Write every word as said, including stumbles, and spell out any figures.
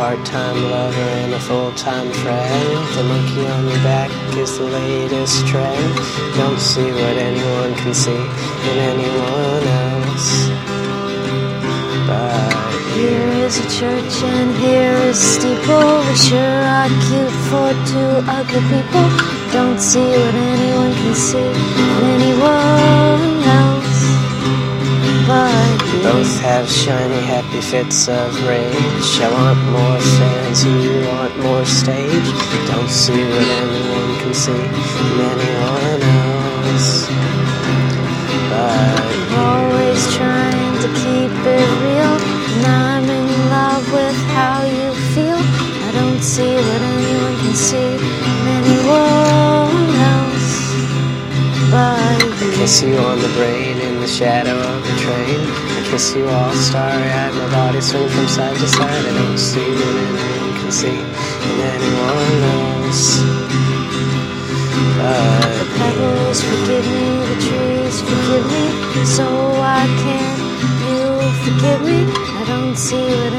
part-time lover and a full-time friend. The monkey on your back is the latest trend. Don't see what anyone can see in anyone else. But here is a church and here is a steeple. We sure are cute for two ugly people. Don't see what anyone can see in anyone else. But both have shiny, happy fits of rage. I want more fans, you want more stage. Don't see what anyone can see in anyone else. But always trying to keep it real, and I'm in love with how you feel. I don't see what anyone can see in anyone else. But I kiss you on the brain in the shadow of the train. I kiss you all starry-eyed, my body swing from side to side. I don't see what anyone can see in anyone else. But the pebbles forgive me, the trees forgive me, so why can't you forgive me? I don't see what